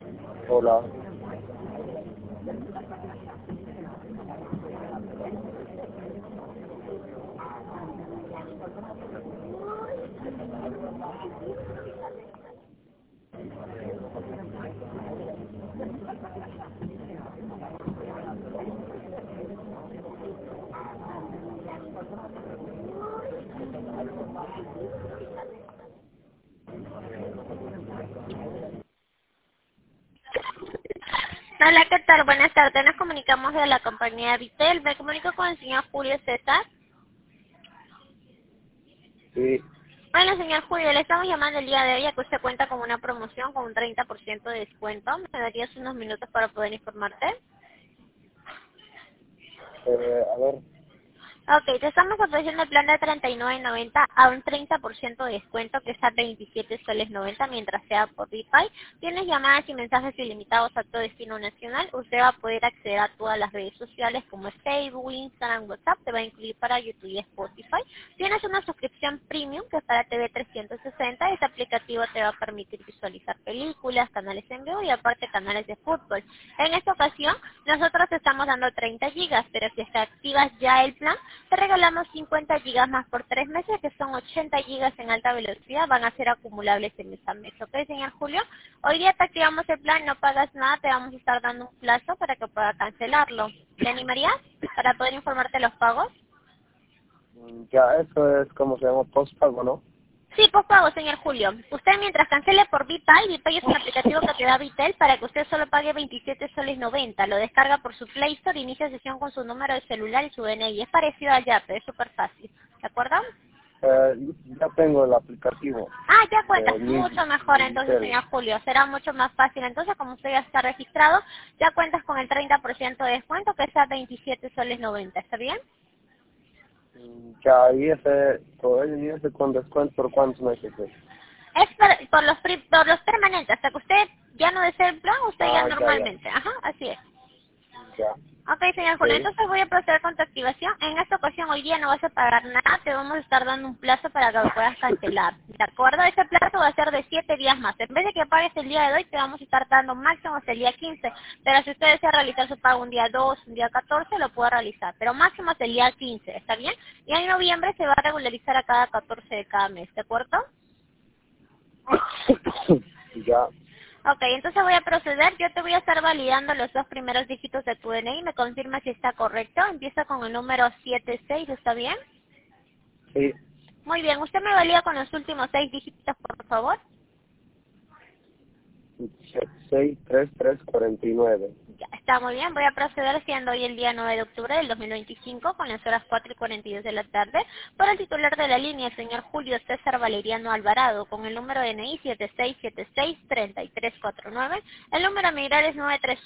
Hola. Hola, ¿qué tal? Buenas tardes. Nos comunicamos de la compañía Vitel. Me comunico con el señor Julio César. Sí. Bueno, señor Julio, le estamos llamando el día de hoy a que usted cuenta con una promoción con un 30% de descuento. ¿Me darías unos minutos para poder informarte? A ver. Ok, te estamos ofreciendo el plan de 39.90 a un 30% de descuento que está a 27 soles 90 mientras sea por Wi-Fi. Tienes llamadas y mensajes ilimitados a todo destino nacional. Usted va a poder acceder a todas las redes sociales como es Facebook, Instagram, WhatsApp. Te va a incluir para YouTube y Spotify. Tienes una suscripción premium que es para TV 360. Este aplicativo te va a permitir visualizar películas, canales en vivo y aparte canales de fútbol. En esta ocasión nosotros te estamos dando 30 gigas, pero si es que activas ya el plan, te regalamos 50 gigas más por 3 meses, que son 80 gigas en alta velocidad, van a ser acumulables en mes a mes. ¿Ok, señor Julio? Hoy día te activamos el plan, no pagas nada, te vamos a estar dando un plazo para que pueda cancelarlo. ¿Te animarías para poder informarte de los pagos? Ya, eso es como se llama postpago, ¿no? Sí, pues pago, señor Julio. Usted mientras cancele por VPay, VPay es un aplicativo que te da Vitel para que usted solo pague 27 soles 90. Lo descarga por su Play Store, inicia sesión con su número de celular y su DNI. Es parecido al Yape, es súper fácil. ¿De acuerdo? Ya tengo el aplicativo Ah, ya de cuentas, mucho mejor mi entonces, Vitel. señor Julio. Será mucho más fácil. Entonces, como usted ya está registrado, ya cuentas con el 30% de descuento, que es a 27 soles 90. ¿Está bien? Ya, y ese con descuento por cuántos meses es. Es por los permanentes. Hasta que usted ya no desee el plan, usted ya Ah, ya. normalmente. Ajá, así es. Ya. Ok, señor Julio, Sí. entonces voy a proceder con tu activación. En esta ocasión, hoy día no vas a pagar nada, te vamos a estar dando un plazo para que lo puedas cancelar. ¿De acuerdo? Ese plazo va a ser de 7 días más. En vez de que pagues el día de hoy, te vamos a estar dando máximo hasta el día 15. Pero si usted desea realizar su pago un día 2, un día 14, lo puede realizar. Pero máximo hasta el día 15, ¿está bien? Y en noviembre se va a regularizar a cada 14 de cada mes, ¿de acuerdo? Ya. Ok, entonces voy a proceder. Yo te voy a estar validando los dos primeros dígitos de tu DNI. Me confirma si está correcto. Empieza con el número 76, ¿está bien? Sí. Muy bien. ¿Usted me valida con los últimos 6 dígitos, por favor? 63349. Ya, está muy bien. Voy a proceder siendo hoy el día 9 de octubre del 2025 con las horas 4:42 de la tarde por el titular de la línea, señor Julio César Valeriano Alvarado, con el número de DNI 7676-3349. El número a migrar es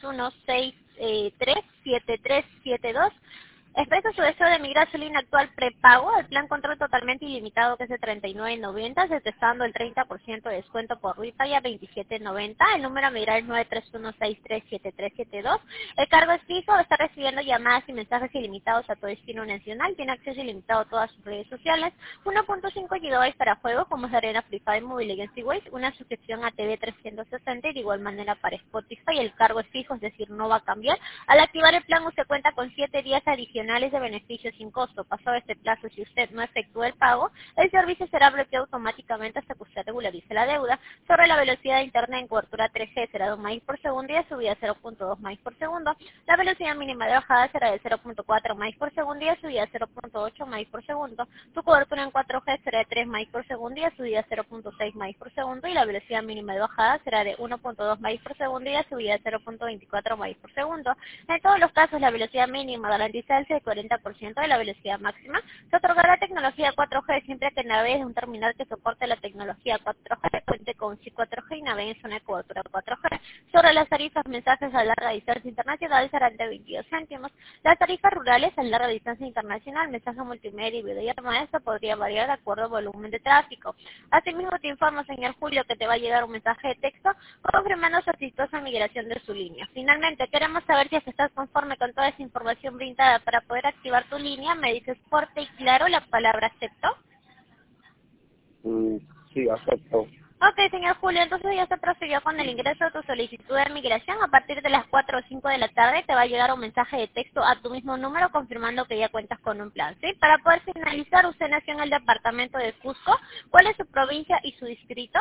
931637372. Expresa su deseo de migrar su línea actual prepago al plan control totalmente ilimitado que es de 39.90, se te está dando el 30% de descuento por Wi-Fi a 27.90. El número a migrar es 931637372. El cargo es fijo, está recibiendo llamadas y mensajes ilimitados a todo destino nacional, tiene acceso ilimitado a todas sus redes sociales, 1.5 GB para juegos como es Arena, Free Fire, Mobile Legends y Waze, una suscripción a TV 360 y de igual manera para Spotify. El cargo es fijo, es decir, no va a cambiar. Al activar el plan usted cuenta con 7 días adicionales de beneficios sin costo. Pasado este plazo, si usted no efectúa el pago, el servicio será bloqueado automáticamente hasta que usted regularice la deuda. Sobre la velocidad de internet en cobertura 3G será de 2 MB por segundo y de subida 0.2 MB por segundo. La velocidad mínima de bajada será de 0.4 MB por segundo y de subida 0.8 MB por segundo. Tu cobertura en 4G será de 3 MB por segundo y de subida 0.6 MB por segundo y la velocidad mínima de bajada será de 1.2 MB por segundo y de subida 0.24 MB por segundo. En todos los casos, la velocidad mínima garantizada es el 40% de la velocidad máxima. Se otorgará tecnología 4G siempre que navegues en un terminal que soporte la tecnología 4G, cuente con SIM 4G y navegue en zona de cobertura 4G. Sobre las tarifas mensajes a larga distancia internacional serán de 22 céntimos. Las tarifas rurales a larga distancia internacional, mensaje multimedia y videollamada, esto podría variar de acuerdo al volumen de tráfico. Asimismo, te informo, señor Julio, que te va a llegar un mensaje de texto confirmando su exitosa migración de su línea. Finalmente, queremos saber si estás conforme con toda esa información brindada para poder activar tu línea. Me dices fuerte y claro la palabra acepto. Mm, sí, acepto. Ok, señor Julio, entonces ya se procedió con el ingreso de tu solicitud de migración. A partir de las 4 o 5 de la tarde te va a llegar un mensaje de texto a tu mismo número confirmando que ya cuentas con un plan, ¿sí? Para poder finalizar, usted nació en el departamento de Cusco. ¿Cuál es su provincia y su distrito?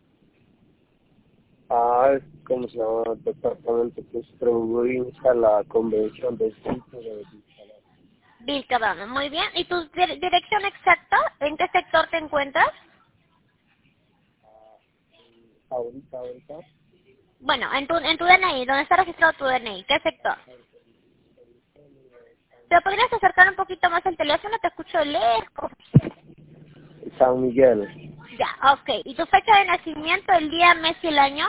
Es como se llama el departamento que es provincia, la convención de sitio de Vilcabamba, muy bien. ¿Y tu dirección exacta? ¿En qué sector te encuentras? ahorita. Bueno, en tu DNI, ¿dónde está registrado tu DNI? ¿Qué sector? ¿Te podrías acercar un poquito más el teléfono? Te escucho lejos. San Miguel, Ya, ok. ¿Y tu fecha de nacimiento, el día, mes y el año?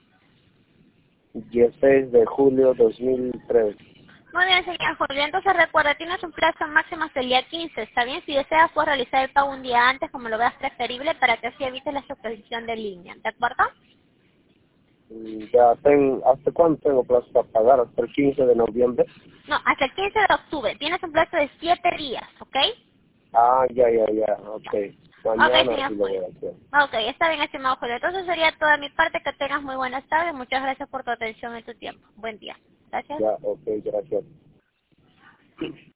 16 de julio 2003. Muy bien, señor Julio. Entonces recuerda, tienes un plazo máximo hasta el día 15, ¿está bien? Si deseas, puedes realizar el pago un día antes, como lo veas preferible, para que así evites la suspensión de línea, ¿de acuerdo? ¿Hasta cuándo tengo plazo para pagar? ¿Hasta el 15 de noviembre? No, hasta el 15 de octubre. Tienes un plazo de 7 días, ¿ok? Ya, ok. Ok, Mañana señor sí lo voy Julio. a hacer. Ok, está bien, estimado Julio. Entonces sería toda mi parte. Que tengas muy buenas tardes. Muchas gracias por tu atención y tu tiempo. Buen día. Gracias. Ya, ok, gracias.